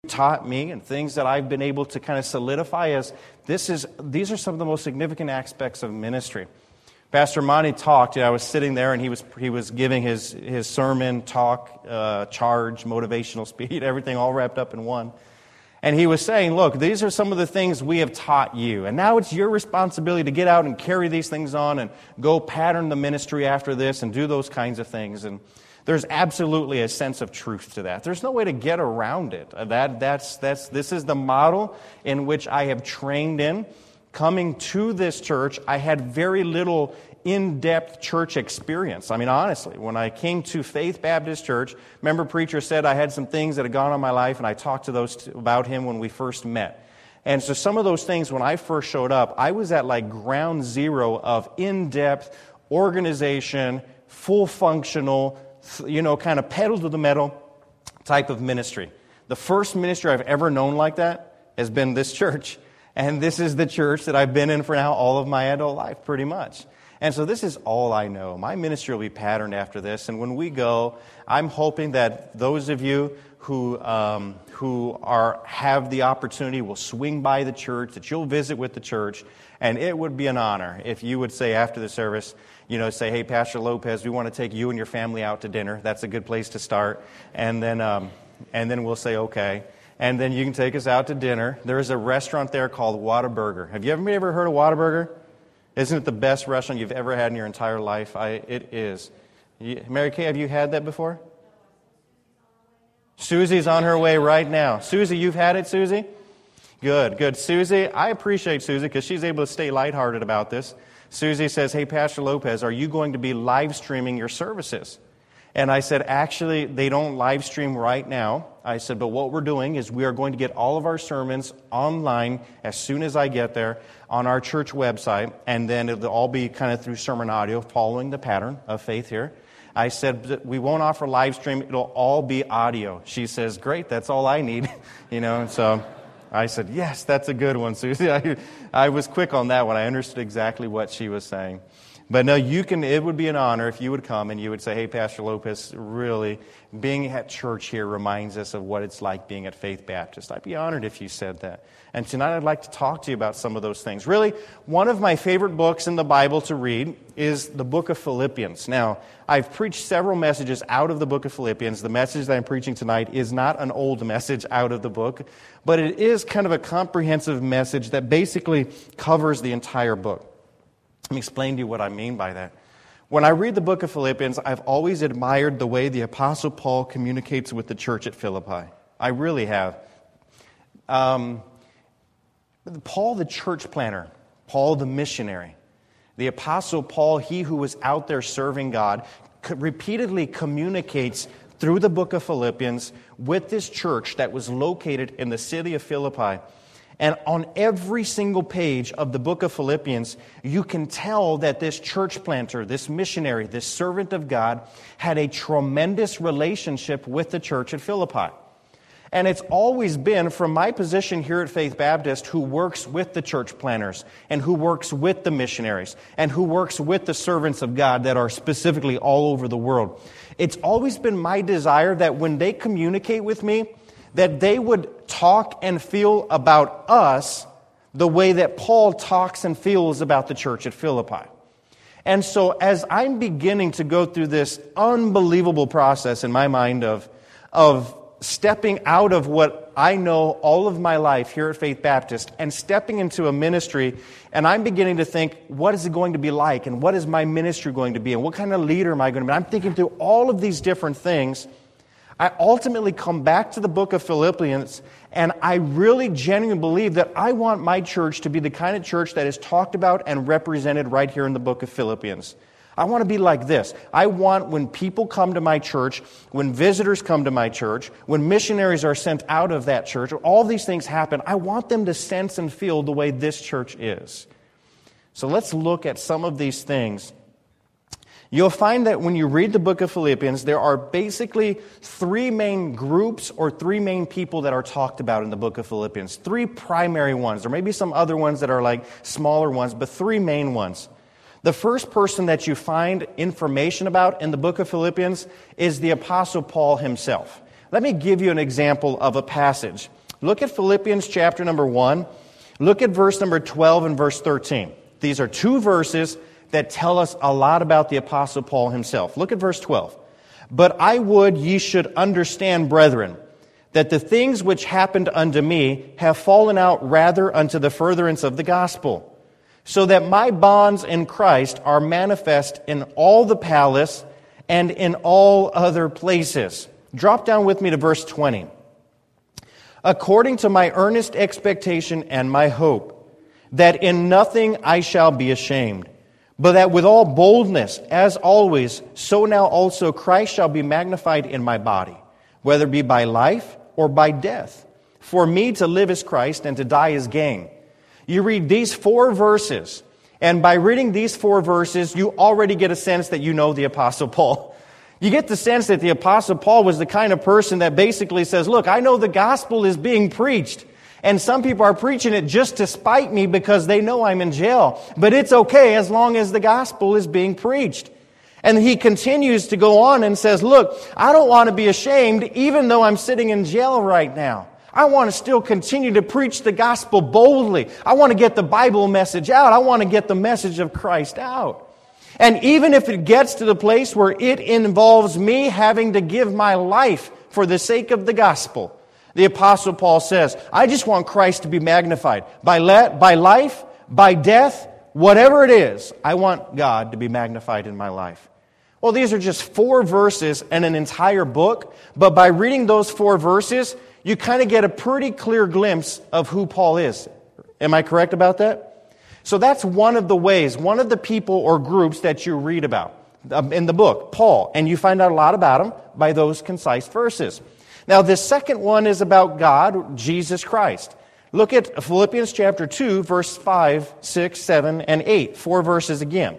taught me and things that I've been able to kind of solidify as these are some of the most significant aspects of ministry. Pastor Monty talked. I was sitting there, and he was giving his sermon, talk, charge, motivational speech, everything all wrapped up in one. And he was saying, look, these are some of the things we have taught you. And now it's your responsibility to get out and carry these things on and go pattern the ministry after this and do those kinds of things. And there's absolutely a sense of truth to that. There's no way to get around it. This is the model in which I have trained in. Coming to this church, I had very little in-depth church experience. I mean, honestly, when I came to Faith Baptist Church, remember preacher said I had some things that had gone on in my life, and I talked to those about him when we first met. And so some of those things, when I first showed up, I was at like ground zero of in-depth organization, full functional, kind of pedal to the metal type of ministry. The first ministry I've ever known like that has been this church. And this is the church that I've been in for now all of my adult life, pretty much. And so this is all I know. My ministry will be patterned after this. And when we go, I'm hoping that those of you who have the opportunity will swing by the church, that you'll visit with the church. And it would be an honor if you would say after the service, say, hey, Pastor Lopez, we want to take you and your family out to dinner. That's a good place to start. And then we'll say, okay. And then you can take us out to dinner. There is a restaurant there called Whataburger. Have you ever heard of Whataburger? Isn't it the best restaurant you've ever had in your entire life? It is. Mary Kay, have you had that before? Susie's on her way right now. Susie, you've had it, Susie? Good. Susie, I appreciate Susie because she's able to stay lighthearted about this. Susie says, hey, Pastor Lopez, are you going to be live streaming your services? And I said, actually, they don't live stream right now. I said, but what we're doing is we are going to get all of our sermons online as soon as I get there on our church website, and then it'll all be kind of through sermon audio, following the pattern of Faith here. I said, we won't offer live stream. It'll all be audio. She says, great, that's all I need. So I said, yes, that's a good one, Susie. I was quick on that one. I understood exactly what she was saying. But no, it would be an honor if you would come and you would say, hey, Pastor Lopez, really, being at church here reminds us of what it's like being at Faith Baptist. I'd be honored if you said that. And tonight I'd like to talk to you about some of those things. Really, one of my favorite books in the Bible to read is the book of Philippians. Now, I've preached several messages out of the book of Philippians. The message that I'm preaching tonight is not an old message out of the book, but it is kind of a comprehensive message that basically covers the entire book. Let me explain to you what I mean by that. When I read the book of Philippians, I've always admired the way the Apostle Paul communicates with the church at Philippi. I really have. Paul, the church planter, Paul, the missionary, the Apostle Paul, he who was out there serving God, repeatedly communicates through the book of Philippians with this church that was located in the city of Philippi. And on every single page of the book of Philippians, you can tell that this church planter, this missionary, this servant of God, had a tremendous relationship with the church at Philippi. And it's always been, from my position here at Faith Baptist, who works with the church planters, and who works with the missionaries, and who works with the servants of God that are specifically all over the world. It's always been my desire that when they communicate with me, that they would talk and feel about us the way that Paul talks and feels about the church at Philippi. And so as I'm beginning to go through this unbelievable process in my mind of stepping out of what I know all of my life here at Faith Baptist and stepping into a ministry, and I'm beginning to think, what is it going to be like? And what is my ministry going to be? And what kind of leader am I going to be? I'm thinking through all of these different things. I ultimately come back to the book of Philippians, and I really genuinely believe that I want my church to be the kind of church that is talked about and represented right here in the book of Philippians. I want to be like this. I want when people come to my church, when visitors come to my church, when missionaries are sent out of that church, all these things happen, I want them to sense and feel the way this church is. So let's look at some of these things. You'll find that when you read the book of Philippians, there are basically three main groups or three main people that are talked about in the book of Philippians. Three primary ones. There may be some other ones that are like smaller ones, but three main ones. The first person that you find information about in the book of Philippians is the Apostle Paul himself. Let me give you an example of a passage. Look at Philippians chapter number 1. Look at verse number 12 and verse 13. These are two verses that tell us a lot about the Apostle Paul himself. Look at verse 12. But I would ye should understand, brethren, that the things which happened unto me have fallen out rather unto the furtherance of the gospel, so that my bonds in Christ are manifest in all the palace and in all other places. Drop down with me to verse 20. According to my earnest expectation and my hope, that in nothing I shall be ashamed, but that with all boldness, as always, so now also Christ shall be magnified in my body, whether it be by life or by death. For me to live is Christ, and to die is gain. You read these 4 verses, and by reading these 4 verses, you already get a sense that you know the Apostle Paul. You get the sense that the Apostle Paul was the kind of person that basically says, look, I know the gospel is being preached, and some people are preaching it just to spite me because they know I'm in jail. But it's okay as long as the gospel is being preached. And he continues to go on and says, look, I don't want to be ashamed even though I'm sitting in jail right now. I want to still continue to preach the gospel boldly. I want to get the Bible message out. I want to get the message of Christ out. And even if it gets to the place where it involves me having to give my life for the sake of the gospel, the Apostle Paul says, I just want Christ to be magnified. By life, by death, whatever it is, I want God to be magnified in my life. Well, these are just 4 verses and an entire book, but by reading those 4 verses, you kind of get a pretty clear glimpse of who Paul is. Am I correct about that? So that's one of the ways, one of the people or groups that you read about in the book, Paul. And you find out a lot about him by those concise verses. Now, the second one is about God, Jesus Christ. Look at Philippians chapter 2, verse 5, 6, 7, and 8. 4 verses again.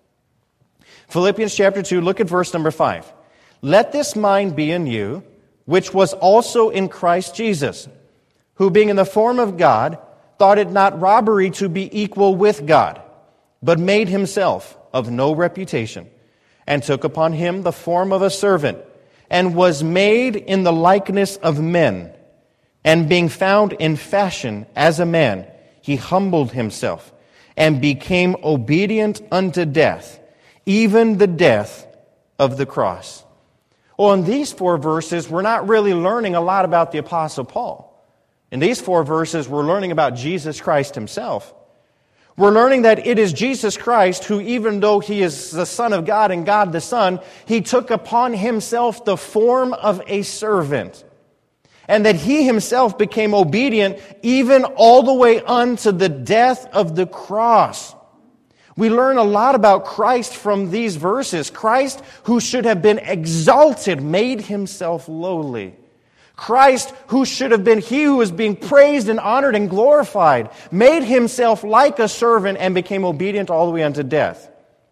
Philippians chapter 2, look at verse number 5. Let this mind be in you, which was also in Christ Jesus, who being in the form of God, thought it not robbery to be equal with God, but made himself of no reputation, and took upon him the form of a servant, and was made in the likeness of men. And being found in fashion as a man, he humbled himself, and became obedient unto death, even the death of the cross. Well, in these 4 verses, we're not really learning a lot about the Apostle Paul. In these 4 verses, we're learning about Jesus Christ himself. We're learning that it is Jesus Christ who, even though he is the Son of God and God the Son, he took upon himself the form of a servant. And that he himself became obedient even all the way unto the death of the cross. We learn a lot about Christ from these verses. Christ, who should have been exalted, made himself lowly. Christ, who should have been he who was being praised and honored and glorified, made himself like a servant and became obedient all the way unto death.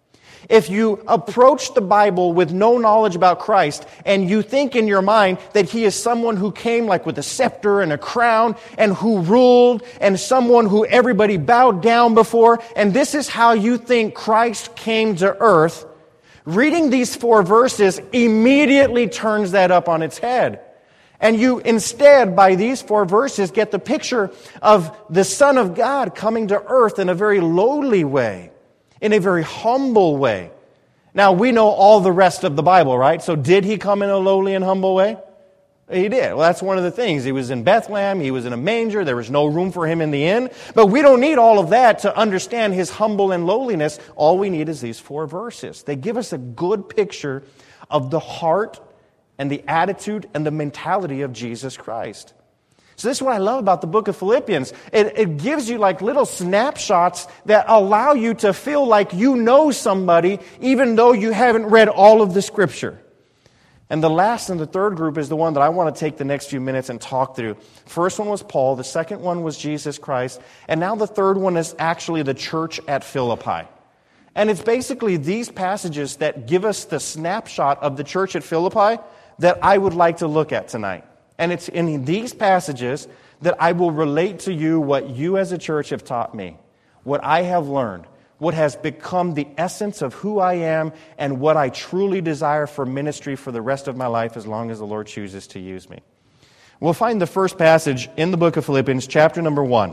If you approach the Bible with no knowledge about Christ and you think in your mind that he is someone who came like with a scepter and a crown and who ruled and someone who everybody bowed down before, and this is how you think Christ came to earth, reading these 4 verses immediately turns that up on its head. And you instead, by these 4 verses, get the picture of the Son of God coming to earth in a very lowly way, in a very humble way. Now, we know all the rest of the Bible, right? So did he come in a lowly and humble way? He did. Well, that's one of the things. He was in Bethlehem. He was in a manger. There was no room for him in the inn. But we don't need all of that to understand his humble and lowliness. All we need is these 4 verses. They give us a good picture of the heart and the attitude and the mentality of Jesus Christ. So this is what I love about the book of Philippians. It gives you like little snapshots that allow you to feel like you know somebody even though you haven't read all of the Scripture. And the last and the third group is the one that I want to take the next few minutes and talk through. First one was Paul. The second one was Jesus Christ. And now the third one is actually the church at Philippi. And it's basically these passages that give us the snapshot of the church at Philippi that I would like to look at tonight. And it's in these passages that I will relate to you what you as a church have taught me, what I have learned, what has become the essence of who I am and what I truly desire for ministry for the rest of my life as long as the Lord chooses to use me. We'll find the first passage in the book of Philippians, chapter number 1.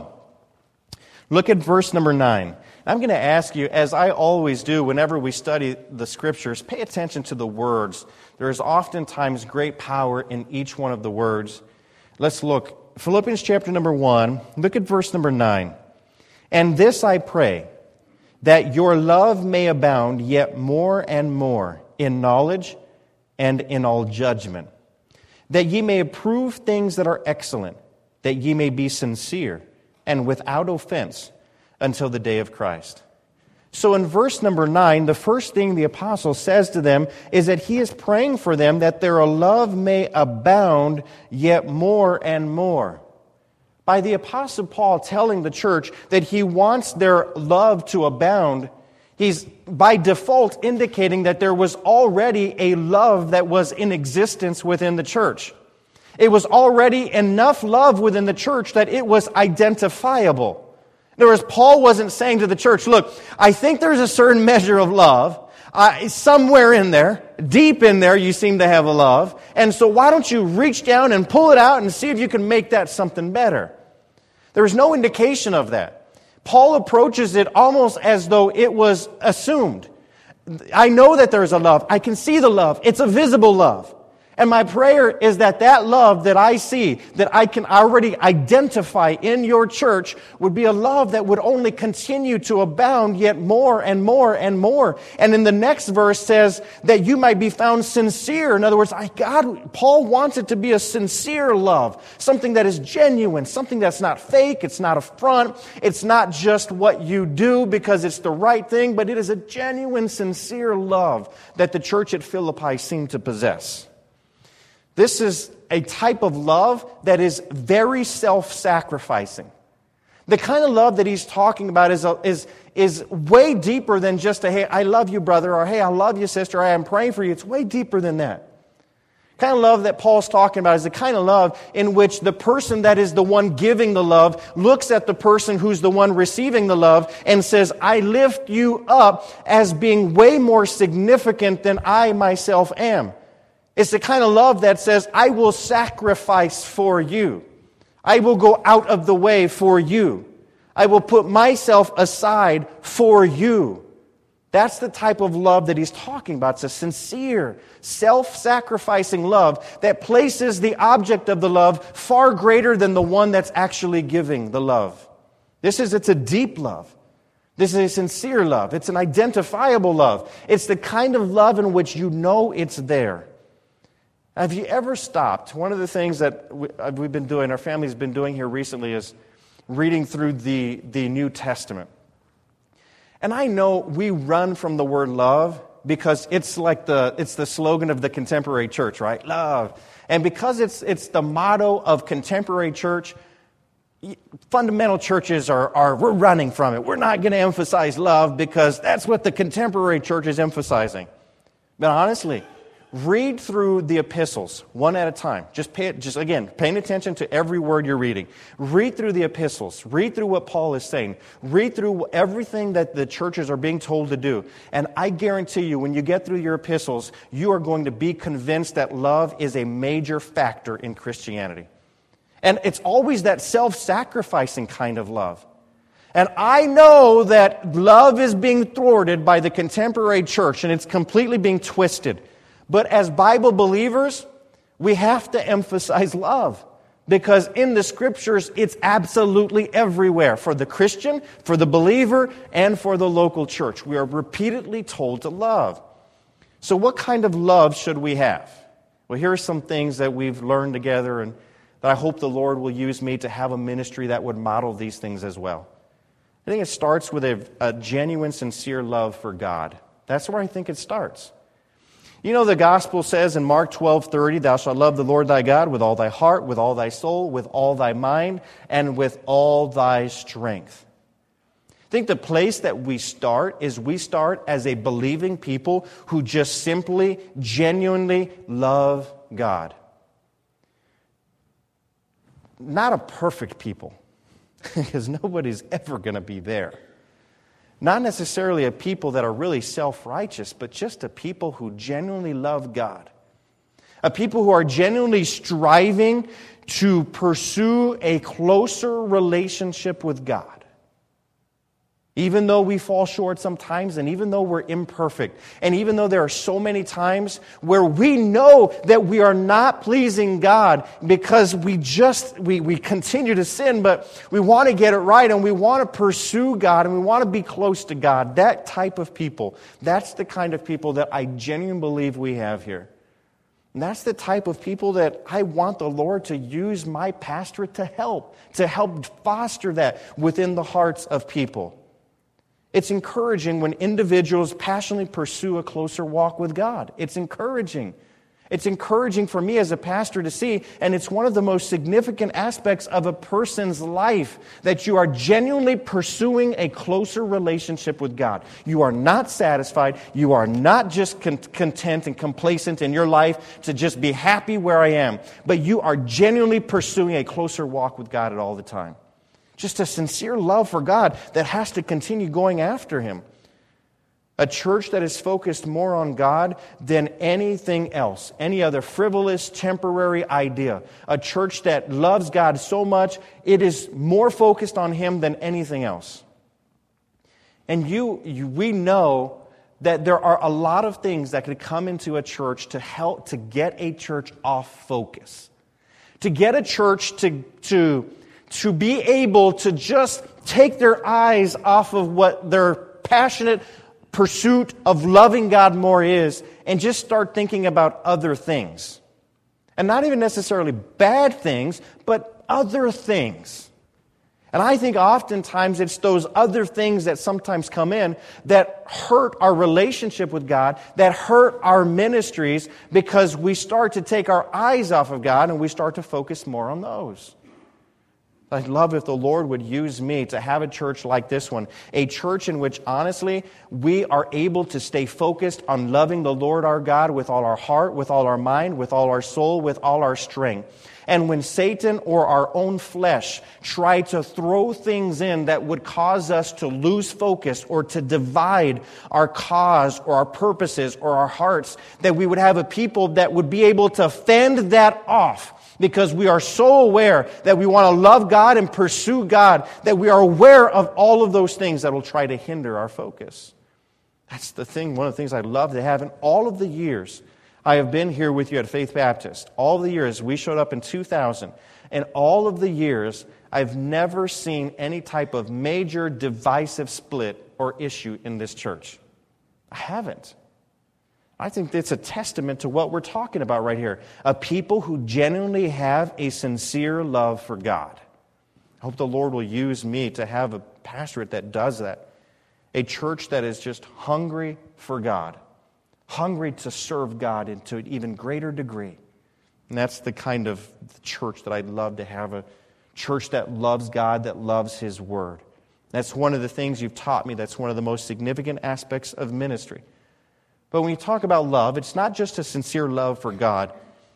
Look at verse number 9. I'm going to ask you, as I always do whenever we study the Scriptures, pay attention to the words. There is oftentimes great power in each one of the words. Let's look. Philippians chapter number 1, look at verse number 9. And this I pray, that your love may abound yet more and more in knowledge and in all judgment, that ye may approve things that are excellent, that ye may be sincere and without offense until the day of Christ. So in verse number 9, the first thing the apostle says to them is that he is praying for them that their love may abound yet more and more. By the apostle Paul telling the church that he wants their love to abound, he's by default indicating that there was already a love that was in existence within the church. It was already enough love within the church that it was identifiable. In other words, Paul wasn't saying to the church, look, I think there's a certain measure of love. Somewhere in there, deep in there, you seem to have a love. And so why don't you reach down and pull it out and see if you can make that something better? There is no indication of that. Paul approaches it almost as though it was assumed. I know that there is a love. I can see the love. It's a visible love. And my prayer is that that love that I see, that I can already identify in your church, would be a love that would only continue to abound yet more and more and more. And in the next verse says that you might be found sincere. In other words, Paul wants it to be a sincere love, something that is genuine, something that's not fake, it's not a front, it's not just what you do because it's the right thing, but it is a genuine, sincere love that the church at Philippi seemed to possess. This is a type of love that is very self-sacrificing. The kind of love that he's talking about is way deeper than just a, hey, I love you, brother, or hey, I love you, sister, I am praying for you. It's way deeper than that. The kind of love that Paul's talking about is the kind of love in which the person that is the one giving the love looks at the person who's the one receiving the love and says, I lift you up as being way more significant than I myself am. It's the kind of love that says, I will sacrifice for you. I will go out of the way for you. I will put myself aside for you. That's the type of love that he's talking about. It's a sincere, self-sacrificing love that places the object of the love far greater than the one that's actually giving the love. It's a deep love. This is a sincere love. It's an identifiable love. It's the kind of love in which you know it's there. Have you ever stopped? One of the things that we've been doing, our family's been doing here recently, is reading through the New Testament. And I know we run from the word love because it's the slogan of the contemporary church, right? Love. And because it's the motto of contemporary church, fundamental churches we're running from it. We're not going to emphasize love because that's what the contemporary church is emphasizing. But honestly, read through the epistles one at a time. Paying attention to every word you're reading. Read through the epistles. Read through what Paul is saying. Read through everything that the churches are being told to do. And I guarantee you, when you get through your epistles, you are going to be convinced that love is a major factor in Christianity. And it's always that self-sacrificing kind of love. And I know that love is being thwarted by the contemporary church, and it's completely being twisted. But as Bible believers, we have to emphasize love because in the Scriptures, it's absolutely everywhere for the Christian, for the believer, and for the local church. We are repeatedly told to love. So what kind of love should we have? Well, here are some things that we've learned together and that I hope the Lord will use me to have a ministry that would model these things as well. I think it starts with a genuine, sincere love for God. That's where I think it starts. You know, the gospel says in Mark 12:30, thou shalt love the Lord thy God with all thy heart, with all thy soul, with all thy mind, and with all thy strength. I think the place that we start is we start as a believing people who just simply, genuinely love God. Not a perfect people, because nobody's ever going to be there. Not necessarily a people that are really self-righteous, but just a people who genuinely love God. A people who are genuinely striving to pursue a closer relationship with God. Even though we fall short sometimes, and even though we're imperfect, and even though there are so many times where we know that we are not pleasing God because we continue to sin, but we want to get it right, and we want to pursue God, and we want to be close to God. That type of people, that's the kind of people that I genuinely believe we have here. And that's the type of people that I want the Lord to use my pastorate to help foster that within the hearts of people. It's encouraging when individuals passionately pursue a closer walk with God. It's encouraging. It's encouraging for me as a pastor to see, and it's one of the most significant aspects of a person's life, that you are genuinely pursuing a closer relationship with God. You are not satisfied. You are not just content and complacent in your life to just be happy where I am, but you are genuinely pursuing a closer walk with God at all the time. Just a sincere love for God that has to continue going after Him. A church that is focused more on God than anything else, any other frivolous, temporary idea. A church that loves God so much, it is more focused on Him than anything else. And we know that there are a lot of things that could come into a church to help to get a church off focus. To get a church to be able to just take their eyes off of what their passionate pursuit of loving God more is, and just start thinking about other things. And not even necessarily bad things, but other things. And I think oftentimes it's those other things that sometimes come in that hurt our relationship with God, that hurt our ministries, because we start to take our eyes off of God and we start to focus more on those. I'd love if the Lord would use me to have a church like this one, a church in which, honestly, we are able to stay focused on loving the Lord our God with all our heart, with all our mind, with all our soul, with all our strength. And when Satan or our own flesh try to throw things in that would cause us to lose focus or to divide our cause or our purposes or our hearts, that we would have a people that would be able to fend that off. Because we are so aware that we want to love God and pursue God, that we are aware of all of those things that will try to hinder our focus. That's the thing, one of the things I'd love to have in all of the years I have been here with you at Faith Baptist. All of the years, we showed up in 2000, and all of the years, I've never seen any type of major divisive split or issue in this church. I haven't. I think it's a testament to what we're talking about right here. A people who genuinely have a sincere love for God. I hope the Lord will use me to have a pastorate that does that. A church that is just hungry for God. Hungry to serve God to an even greater degree. And that's the kind of church that I'd love to have. A church that loves God, that loves His Word. That's one of the things you've taught me. That's one of the most significant aspects of ministry. But when you talk about love, it's not just a sincere love for God.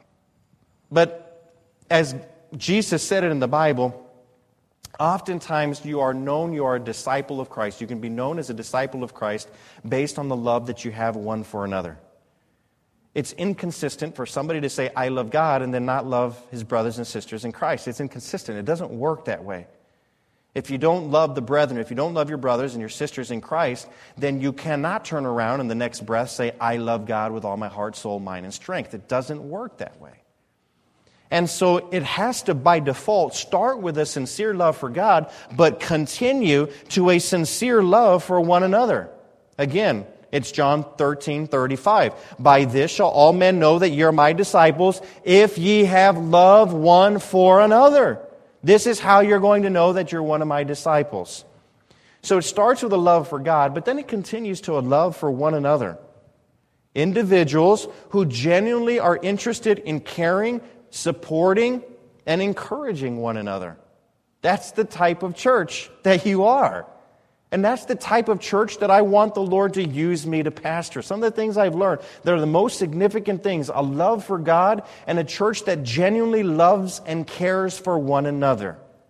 But as Jesus said it in the Bible, oftentimes you are a disciple of Christ. You can be known as a disciple of Christ based on the love that you have one for another. It's inconsistent for somebody to say, I love God, and then not love his brothers and sisters in Christ. It's inconsistent. It doesn't work that way. If you don't love the brethren, if you don't love your brothers and your sisters in Christ, then you cannot turn around in the next breath say, I love God with all my heart, soul, mind, and strength. It doesn't work that way. And so it has to, by default, start with a sincere love for God, but continue to a sincere love for one another. Again, it's John 13:35. By this shall all men know that ye are my disciples, if ye have love one for another. This is how you're going to know that you're one of my disciples. So it starts with a love for God, but then it continues to a love for one another. Individuals who genuinely are interested in caring, supporting, and encouraging one another. That's the type of church that you are. And that's the type of church that I want the Lord to use me to pastor. Some of the things I've learned, they're the most significant things. A love for God and a church that genuinely loves and cares for one another.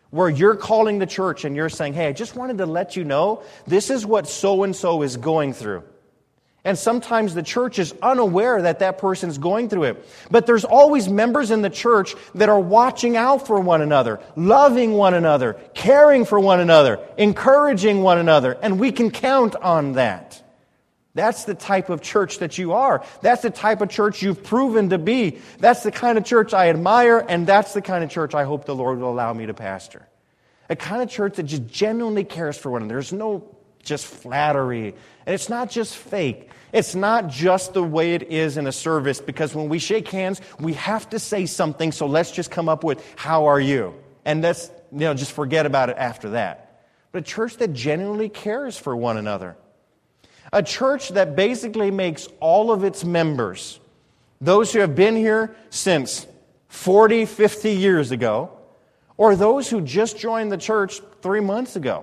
where you're calling the church and you're saying, hey, I just wanted to let you know this is what so-and-so is going through. And sometimes the church is unaware that that person's going through it. But there's always members in the church that are watching out for one another, loving one another, caring for one another, encouraging one another. And we can count on that. That's the type of church that you are. That's the type of church you've proven to be. That's the kind of church I admire, and that's the kind of church I hope the Lord will allow me to pastor. A kind of church that just genuinely cares for one another. There's no just flattery. And it's not just fake. It's not just the way it is in a service, because when we shake hands, we have to say something, so let's just come up with, how are you? And let's just forget about it after that. But a church that genuinely cares for one another. A church that basically makes all of its members, those who have been here since 40, 50 years ago, or those who just joined the church 3 months ago.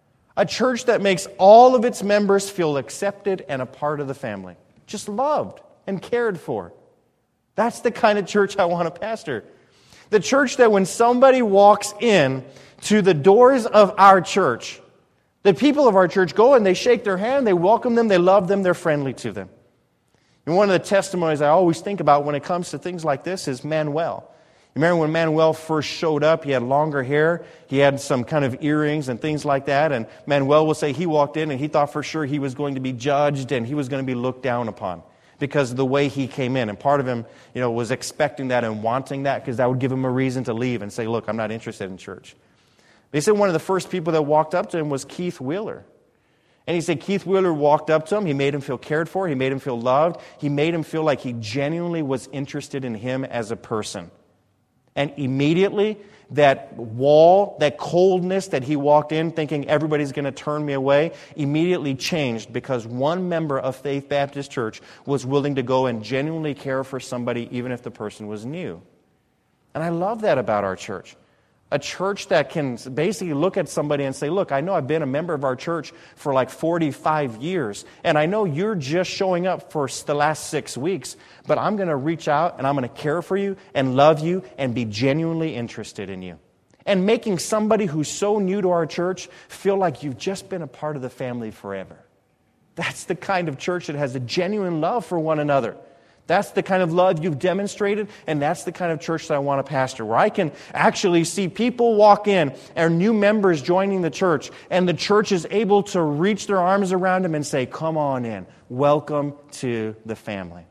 A church that makes all of its members feel accepted and a part of the family. Just loved and cared for. That's the kind of church I want to pastor. The church that when somebody walks in to the doors of our church, the people of our church go and they shake their hand, they welcome them, they love them, they're friendly to them. And one of the testimonies I always think about when it comes to things like this is Manuel. You remember when Manuel first showed up, he had longer hair, he had some kind of earrings and things like that, and Manuel will say he walked in and he thought for sure he was going to be judged and he was going to be looked down upon because of the way he came in. And part of him, was expecting that and wanting that because that would give him a reason to leave and say, look, I'm not interested in church. They said one of the first people that walked up to him was Keith Wheeler. And he said Keith Wheeler walked up to him, he made him feel cared for, he made him feel loved, he made him feel like he genuinely was interested in him as a person. And immediately, that wall, that coldness that he walked in thinking everybody's going to turn me away, immediately changed because one member of Faith Baptist Church was willing to go and genuinely care for somebody even if the person was new. And I love that about our church. A church that can basically look at somebody and say, look, I know I've been a member of our church for like 45 years, and I know you're just showing up for the last 6 weeks, but I'm going to reach out and I'm going to care for you and love you and be genuinely interested in you. And making somebody who's so new to our church feel like you've just been a part of the family forever. That's the kind of church that has a genuine love for one another. That's the kind of love you've demonstrated, and that's the kind of church that I want to pastor, where I can actually see people walk in and new members joining the church, and the church is able to reach their arms around them and say, come on in, welcome to the family.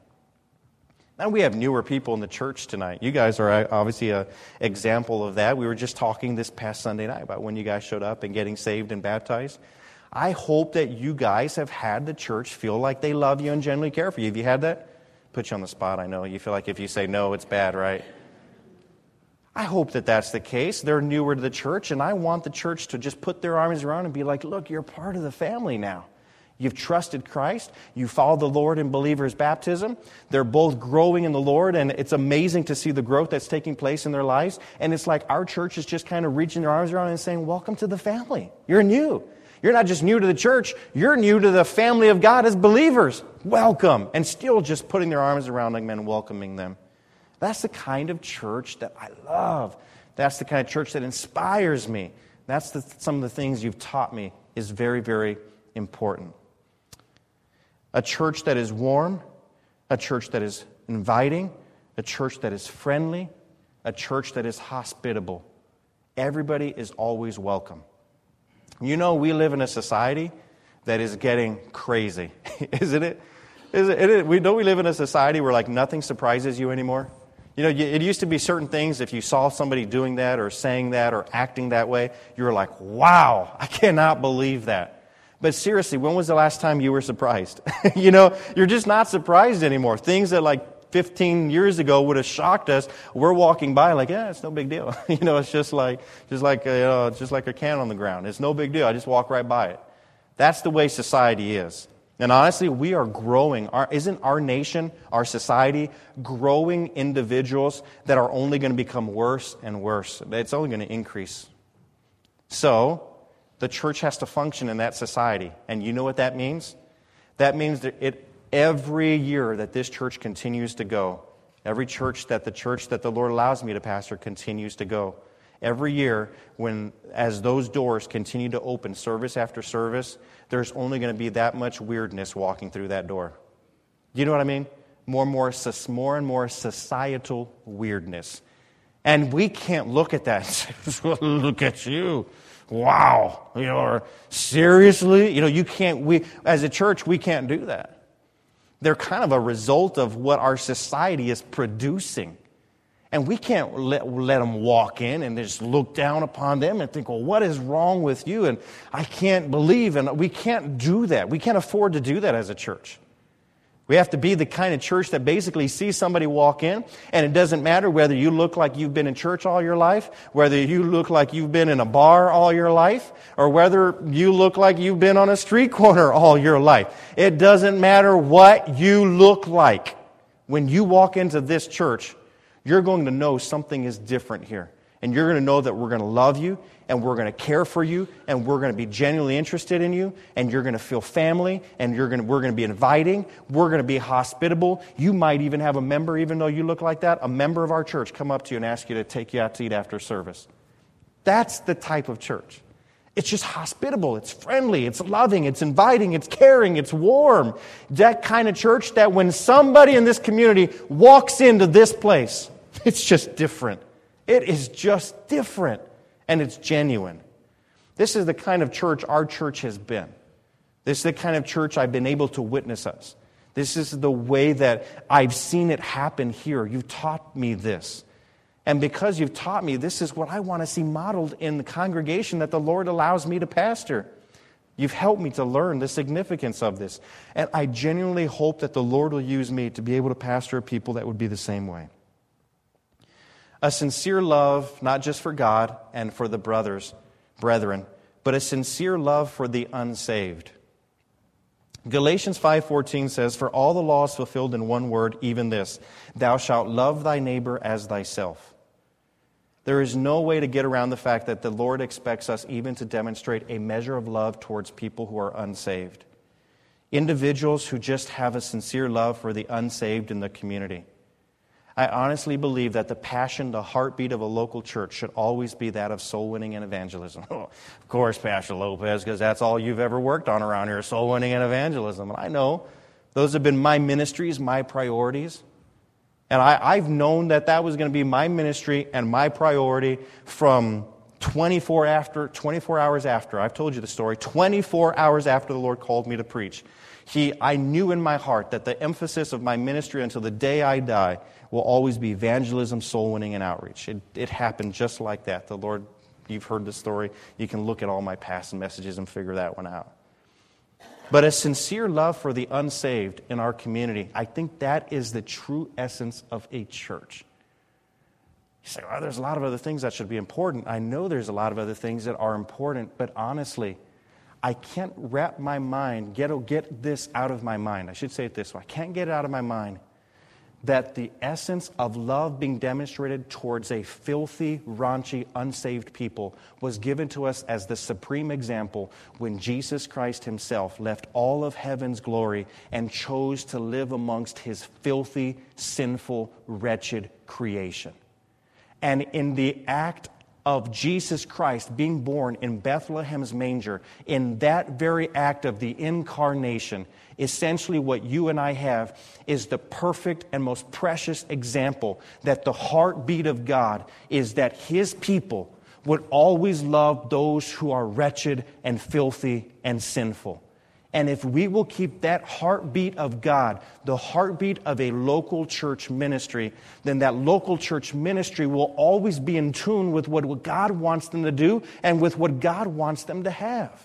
Now, we have newer people in the church tonight. You guys are obviously an example of that. We were just talking this past Sunday night about when you guys showed up and getting saved and baptized. I hope that you guys have had the church feel like they love you and genuinely care for you. Have you had that? Put you on the spot, I know. You feel like if you say no, it's bad, right? I hope that that's the case. They're newer to the church, and I want the church to just put their arms around and be like, look, you're part of the family now. You've trusted Christ. You follow the Lord in believer's baptism. They're both growing in the Lord, and it's amazing to see the growth that's taking place in their lives. And it's like our church is just kind of reaching their arms around and saying, welcome to the family. You're new. You're not just new to the church, you're new to the family of God as believers. Welcome. And still just putting their arms around them and welcoming them. That's the kind of church that I love. That's the kind of church that inspires me. That's some of the things you've taught me is very, very important. A church that is warm, a church that is inviting, a church that is friendly, a church that is hospitable. Everybody is always welcome. We live in a society that is getting crazy, isn't it? Don't we live in a society where nothing surprises you anymore? It used to be certain things, if you saw somebody doing that or saying that or acting that way, you were like, wow, I cannot believe that. But seriously, when was the last time you were surprised? You're just not surprised anymore. Things that 15 years ago would have shocked us. We're walking by it's no big deal. It's just like a can on the ground. It's no big deal. I just walk right by it. That's the way society is. And honestly, we are growing. Isn't our nation, our society, growing individuals that are only going to become worse and worse? It's only going to increase. So, the church has to function in that society. And you know what that means? That means that every year that this church continues to go, every church that the Lord allows me to pastor continues to go, Every year, as those doors continue to open service after service, there's only going to be that much weirdness walking through that door. Do you know what I mean? More and more societal weirdness. And we can't look at that and say, look at you. Wow. Or seriously? You can't, as a church, we can't do that. They're kind of a result of what our society is producing. And we can't let them walk in and just look down upon them and think, well, what is wrong with you? And I can't believe, and we can't do that. We can't afford to do that as a church. We have to be the kind of church that basically sees somebody walk in, and it doesn't matter whether you look like you've been in church all your life, whether you look like you've been in a bar all your life, or whether you look like you've been on a street corner all your life. It doesn't matter what you look like. When you walk into this church, you're going to know something is different here. And you're going to know that we're going to love you, and we're going to care for you, and we're going to be genuinely interested in you, and you're going to feel family, and we're going to be inviting, we're going to be hospitable. You might even have a member, even though you look like that, a member of our church come up to you and ask you to take you out to eat after service. That's the type of church. It's just hospitable, it's friendly, it's loving, it's inviting, it's caring, it's warm. That kind of church that when somebody in this community walks into this place, it's just different. It is just different, and it's genuine. This is the kind of church our church has been. This is the kind of church I've been able to witness us. This is the way that I've seen it happen here. You've taught me this. And because you've taught me, this is what I want to see modeled in the congregation that the Lord allows me to pastor. You've helped me to learn the significance of this. And I genuinely hope that the Lord will use me to be able to pastor people that would be the same way. A sincere love, not just for God and for the brethren, but a sincere love for the unsaved. Galatians 5:14 says, "For all the law is fulfilled in one word, even this, thou shalt love thy neighbor as thyself." There is no way to get around the fact that the Lord expects us even to demonstrate a measure of love towards people who are unsaved. Individuals who just have a sincere love for the unsaved in the community. I honestly believe that the passion, the heartbeat of a local church should always be that of soul winning and evangelism. Of course, Pastor Lopez, because that's all you've ever worked on around here, soul winning and evangelism. And I know those have been my ministries, my priorities. And I've known that was going to be my ministry and my priority from 24 hours after. I've told you the story. 24 hours after the Lord called me to preach. I knew in my heart that the emphasis of my ministry until the day I die will always be evangelism, soul winning, and outreach. It happened just like that. The Lord, you've heard the story. You can look at all my past messages and figure that one out. But a sincere love for the unsaved in our community, I think that is the true essence of a church. You say, well, there's a lot of other things that should be important. I know there's a lot of other things that are important, but honestly, I can't wrap my mind, get this out of my mind. I should say it this way. I can't get it out of my mind that the essence of love being demonstrated towards a filthy, raunchy, unsaved people was given to us as the supreme example when Jesus Christ himself left all of heaven's glory and chose to live amongst his filthy, sinful, wretched creation. And in the act of Jesus Christ being born in Bethlehem's manger, in that very act of the incarnation, essentially what you and I have is the perfect and most precious example that the heartbeat of God is that his people would always love those who are wretched and filthy and sinful. And if we will keep that heartbeat of God, the heartbeat of a local church ministry, then that local church ministry will always be in tune with what God wants them to do and with what God wants them to have.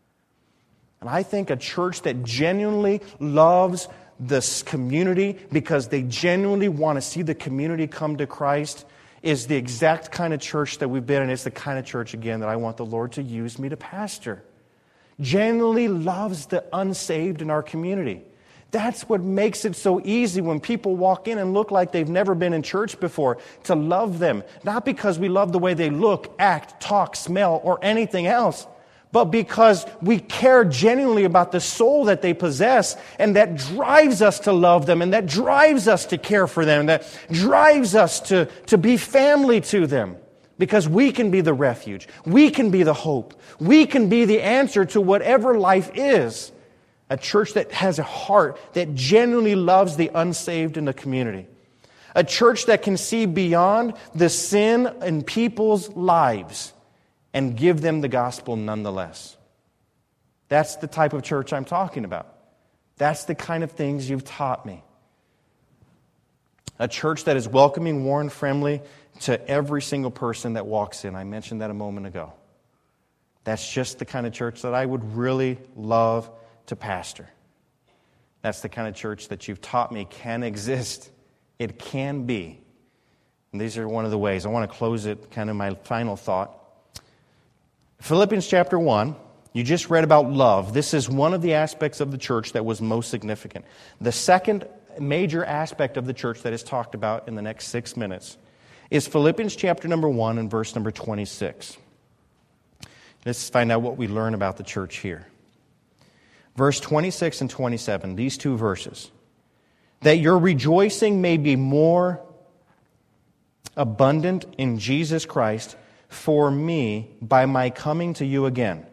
And I think a church that genuinely loves this community because they genuinely want to see the community come to Christ is the exact kind of church that we've been in. It's the kind of church, again, that I want the Lord to use me to pastor. Genuinely loves the unsaved in our community. That's what makes it so easy when people walk in and look like they've never been in church before, to love them. Not because we love the way they look, act, talk, smell, or anything else, but because we care genuinely about the soul that they possess, and that drives us to love them, and that drives us to care for them, and that drives us to be family to them. Because we can be the refuge. We can be the hope. We can be the answer to whatever life is. A church that has a heart that genuinely loves the unsaved in the community. A church that can see beyond the sin in people's lives and give them the gospel nonetheless. That's the type of church I'm talking about. That's the kind of things you've taught me. A church that is welcoming, warm, friendly to every single person that walks in. I mentioned that a moment ago. That's just the kind of church that I would really love to pastor. That's the kind of church that you've taught me can exist. It can be. And these are one of the ways. I want to close it, kind of my final thought. Philippians chapter 1, you just read about love. This is one of the aspects of the church that was most significant. The second major aspect of the church that is talked about in the next 6 minutes is Philippians chapter number 1 and verse number 26. Let's find out what we learn about the church here. Verse 26 and 27, these two verses. That your rejoicing may be more abundant in Jesus Christ for me by my coming to you again.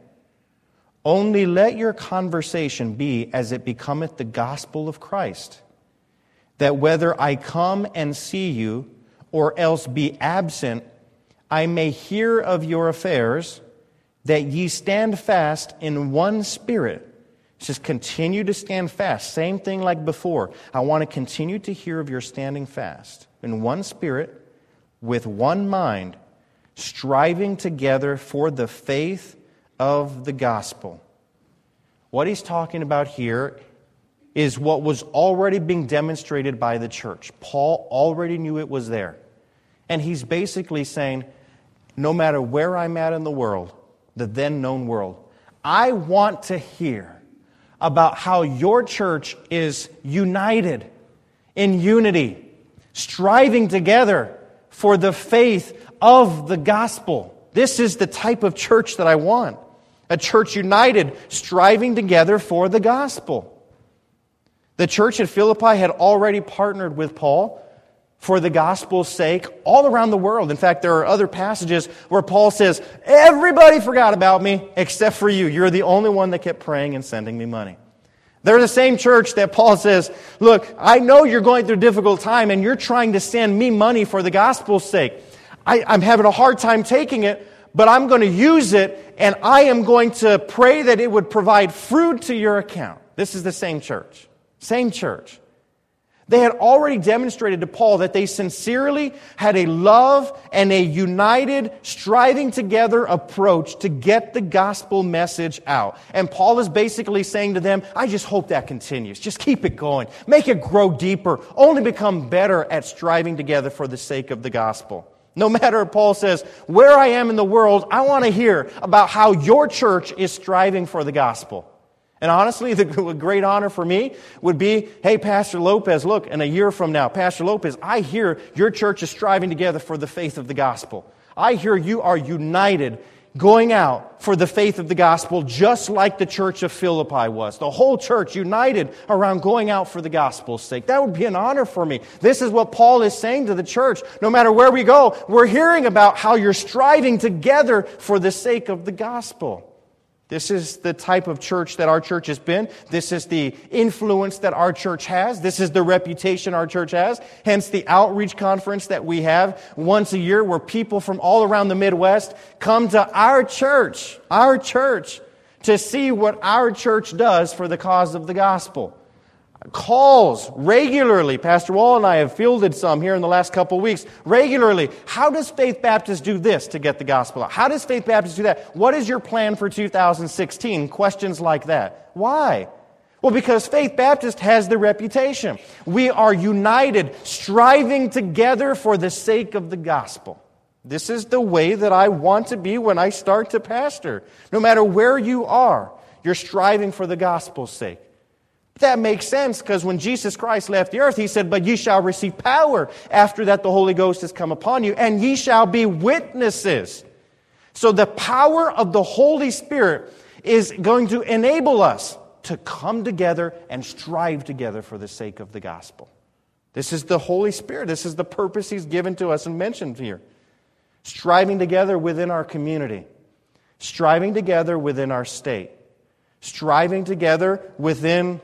Only let your conversation be as it becometh the gospel of Christ, that whether I come and see you or else be absent, I may hear of your affairs, that ye stand fast in one spirit. Just continue to stand fast. Same thing like before. I want to continue to hear of your standing fast in one spirit, with one mind, striving together for the faith of the gospel. What he's talking about here is what was already being demonstrated by the church. Paul already knew it was there. And he's basically saying, no matter where I'm at in the world, the then known world, I want to hear about how your church is united in unity, striving together for the faith of the gospel. This is the type of church that I want. A church united, striving together for the gospel. The church at Philippi had already partnered with Paul for the gospel's sake all around the world. In fact, there are other passages where Paul says, everybody forgot about me except for you. You're the only one that kept praying and sending me money. They're the same church that Paul says, look, I know you're going through a difficult time and you're trying to send me money for the gospel's sake. I'm having a hard time taking it, but I'm going to use it and I am going to pray that it would provide fruit to your account. This is the same church. Same church. They had already demonstrated to Paul that they sincerely had a love and a united, striving together approach to get the gospel message out. And Paul is basically saying to them, I just hope that continues. Just keep it going. Make it grow deeper. Only become better at striving together for the sake of the gospel. No matter, Paul says, where I am in the world, I want to hear about how your church is striving for the gospel. And honestly, the great honor for me would be, hey, Pastor Lopez, look, in a year from now, Pastor Lopez, I hear your church is striving together for the faith of the gospel. I hear you are united, going out for the faith of the gospel, just like the church of Philippi was. The whole church united around going out for the gospel's sake. That would be an honor for me. This is what Paul is saying to the church. No matter where we go, we're hearing about how you're striving together for the sake of the gospel. This is the type of church that our church has been. This is the influence that our church has. This is the reputation our church has. Hence the outreach conference that we have once a year where people from all around the Midwest come to our church, to see what our church does for the cause of the gospel. Calls regularly. Pastor Wall and I have fielded some here in the last couple of weeks. Regularly. How does Faith Baptist do this to get the gospel out? How does Faith Baptist do that? What is your plan for 2016? Questions like that. Why? Well, because Faith Baptist has the reputation. We are united, striving together for the sake of the gospel. This is the way that I want to be when I start to pastor. No matter where you are, you're striving for the gospel's sake. That makes sense because when Jesus Christ left the earth, He said, but ye shall receive power after that the Holy Ghost has come upon you, and ye shall be witnesses. So the power of the Holy Spirit is going to enable us to come together and strive together for the sake of the gospel. This is the Holy Spirit. This is the purpose He's given to us and mentioned here. striving together within our community, striving together within our state, striving together within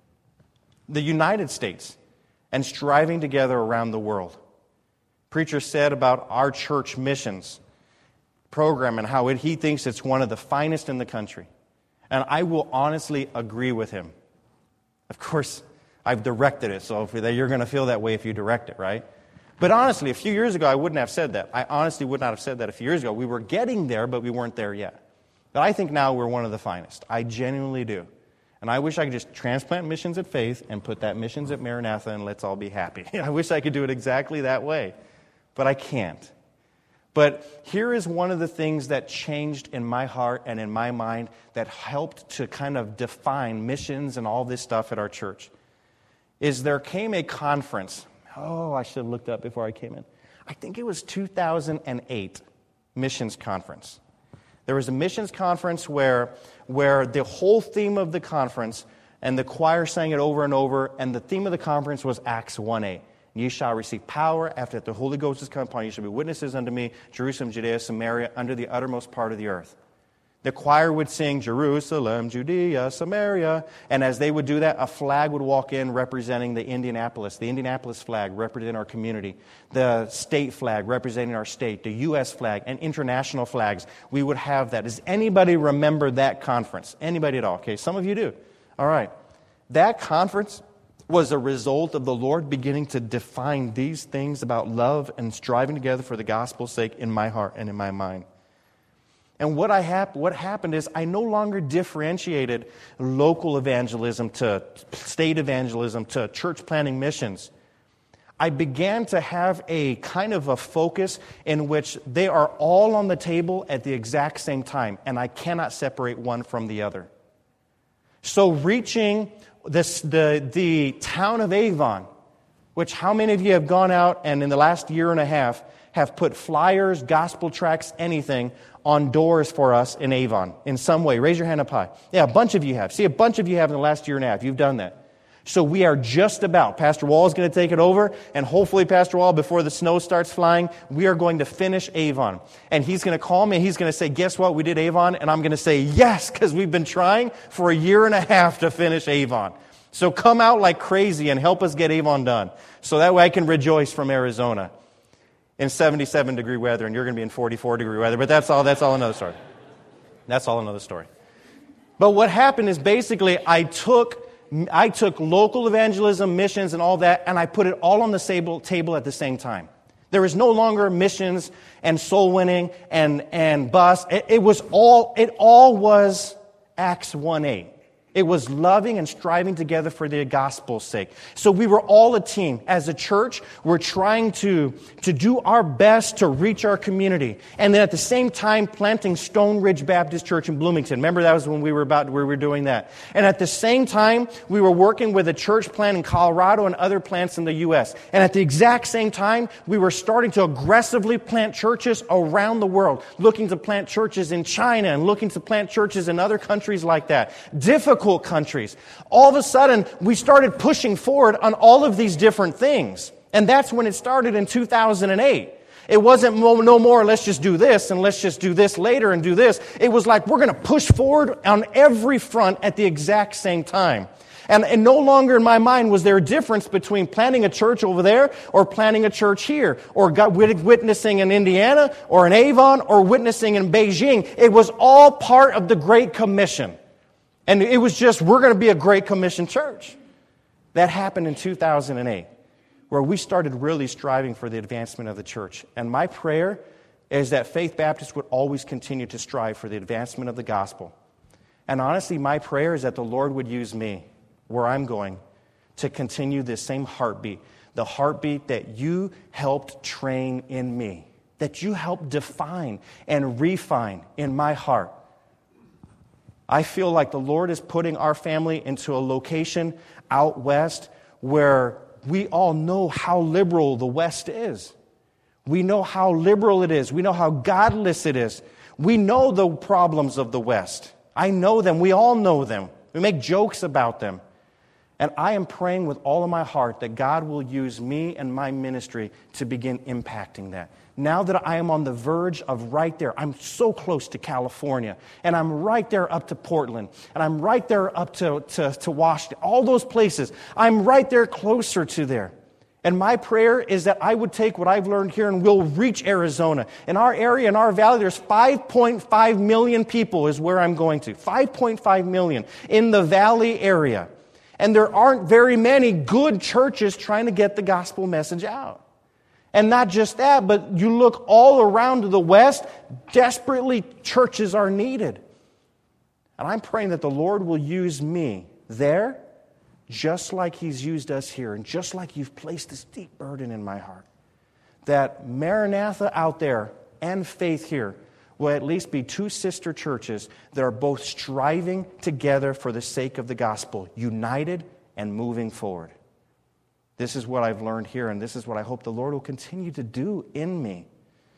the United States, and striving together around the world. Preacher said about our church missions program and how he thinks it's one of the finest in the country. And I will honestly agree with him. Of course, I've directed it, so you're going to feel that way if you direct it, right? But honestly, a few years ago, I wouldn't have said that. I honestly would not have said that a few years ago. We were getting there, but we weren't there yet. But I think now we're one of the finest. I genuinely do. And I wish I could just transplant Missions at Faith and put that Missions at Maranatha and let's all be happy. I wish I could do it exactly that way. But I can't. But here is one of the things that changed in my heart and in my mind that helped to kind of define missions and all this stuff at our church. Is there came a conference. Oh, I should have looked up before I came in. I think it was 2008 missions conference. There was a missions conference where the whole theme of the conference, and the choir sang it over and over, and the theme of the conference was Acts 1:8. Ye shall receive power after that the Holy Ghost is come upon you. You shall be witnesses unto me, Jerusalem, Judea, Samaria, under the uttermost part of the earth. The choir would sing, Jerusalem, Judea, Samaria. And as they would do that, a flag would walk in representing the Indianapolis flag representing our community, the state flag representing our state, the U.S. flag, and international flags. We would have that. Does anybody remember that conference? Anybody at all? Okay, some of you do. All right. That conference was a result of the Lord beginning to define these things about love and striving together for the gospel's sake in my heart and in my mind. And what happened is I no longer differentiated local evangelism to state evangelism to church planting missions. I began to have a kind of a focus in which they are all on the table at the exact same time, and I cannot separate one from the other. So reaching the town of Avon, which how many of you have gone out and in the last year and a half have put flyers, gospel tracts, anything on doors for us in Avon in some way? Raise your hand up high. Yeah, a bunch of you have. See, a bunch of you have in the last year and a half. You've done that. So we are just about. Pastor Wall is going to take it over, and hopefully, Pastor Wall, before the snow starts flying, we are going to finish Avon. And he's going to call me, and he's going to say, guess what, we did Avon? And I'm going to say, yes, because we've been trying for a year and a half to finish Avon. So come out like crazy and help us get Avon done, so that way I can rejoice from Arizona in 77-degree weather, and you're going to be in 44-degree weather. But that's all another story. That's all another story. But what happened is basically I took local evangelism, missions, and all that, and I put it all on the table at the same time. There was no longer missions and soul winning and bus. It all was Acts 1:8. It was loving and striving together for the gospel's sake. So we were all a team. As a church, we're trying to do our best to reach our community. And then at the same time, planting Stone Ridge Baptist Church in Bloomington. Remember, that was when we were doing that. And at the same time, we were working with a church plant in Colorado and other plants in the U.S. And at the exact same time, we were starting to aggressively plant churches around the world. Looking to plant churches in China and looking to plant churches in other countries like that. Difficult countries. All of a sudden, we started pushing forward on all of these different things. And that's when it started in 2008. It wasn't no more, let's just do this and let's just do this later and do this. It was like, we're going to push forward on every front at the exact same time. And no longer in my mind was there a difference between planting a church over there or planting a church here, or witnessing in Indiana or in Avon or witnessing in Beijing. It was all part of the Great Commission. And it was just, we're going to be a Great Commission church. That happened in 2008, where we started really striving for the advancement of the church. And my prayer is that Faith Baptist would always continue to strive for the advancement of the gospel. And honestly, my prayer is that the Lord would use me, where I'm going, to continue this same heartbeat, the heartbeat that you helped train in me, that you helped define and refine in my heart. I feel like the Lord is putting our family into a location out west where we all know how liberal the West is. We know how liberal it is. We know how godless it is. We know the problems of the West. I know them. We all know them. We make jokes about them. And I am praying with all of my heart that God will use me and my ministry to begin impacting that, now that I am on the verge of right there, I'm so close to California, and I'm right there up to Portland, and I'm right there up to Washington, all those places. I'm right there closer to there. And my prayer is that I would take what I've learned here and we'll reach Arizona. In our area, in our valley, there's 5.5 million people is where I'm going to. 5.5 million in the valley area. And there aren't very many good churches trying to get the gospel message out. And not just that, but you look all around the West, desperately churches are needed. And I'm praying that the Lord will use me there, just like He's used us here, and just like You've placed this deep burden in my heart. That Maranatha out there and Faith here will at least be two sister churches that are both striving together for the sake of the gospel, united and moving forward. This is what I've learned here, and this is what I hope the Lord will continue to do in me.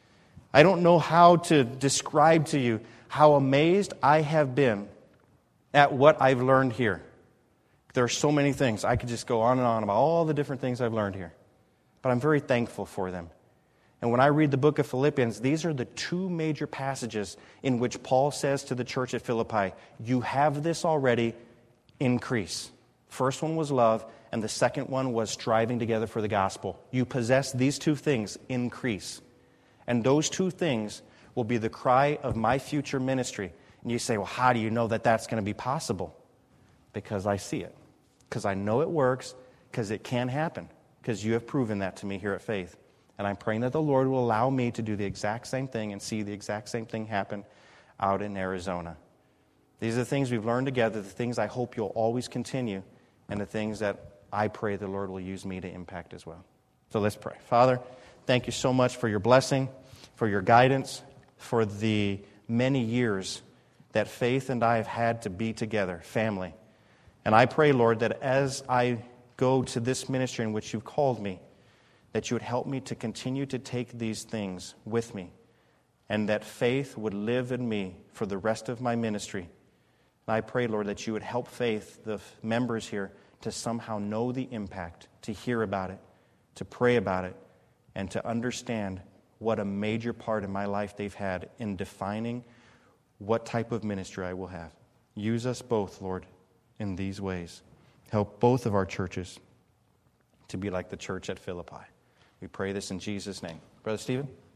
I don't know how to describe to you how amazed I have been at what I've learned here. There are so many things. I could just go on and on about all the different things I've learned here. But I'm very thankful for them. And when I read the book of Philippians, these are the two major passages in which Paul says to the church at Philippi, you have this already, increase. First one was love, and the second one was striving together for the gospel. You possess these two things, increase. And those two things will be the cry of my future ministry. And you say, well, how do you know that that's going to be possible? Because I see it. Because I know it works. Because it can happen. Because you have proven that to me here at Faith. And I'm praying that the Lord will allow me to do the exact same thing and see the exact same thing happen out in Arizona. These are the things we've learned together, the things I hope you'll always continue, and the things that I pray the Lord will use me to impact as well. So let's pray. Father, thank you so much for your blessing, for your guidance, for the many years that Faith and I have had to be together, family. And I pray, Lord, that as I go to this ministry in which you've called me, that you would help me to continue to take these things with me, and that Faith would live in me for the rest of my ministry. And I pray, Lord, that you would help Faith, the members here, to somehow know the impact, to hear about it, to pray about it, and to understand what a major part in my life they've had in defining what type of ministry I will have. Use us both, Lord, in these ways. Help both of our churches to be like the church at Philippi. We pray this in Jesus' name. Brother Stephen?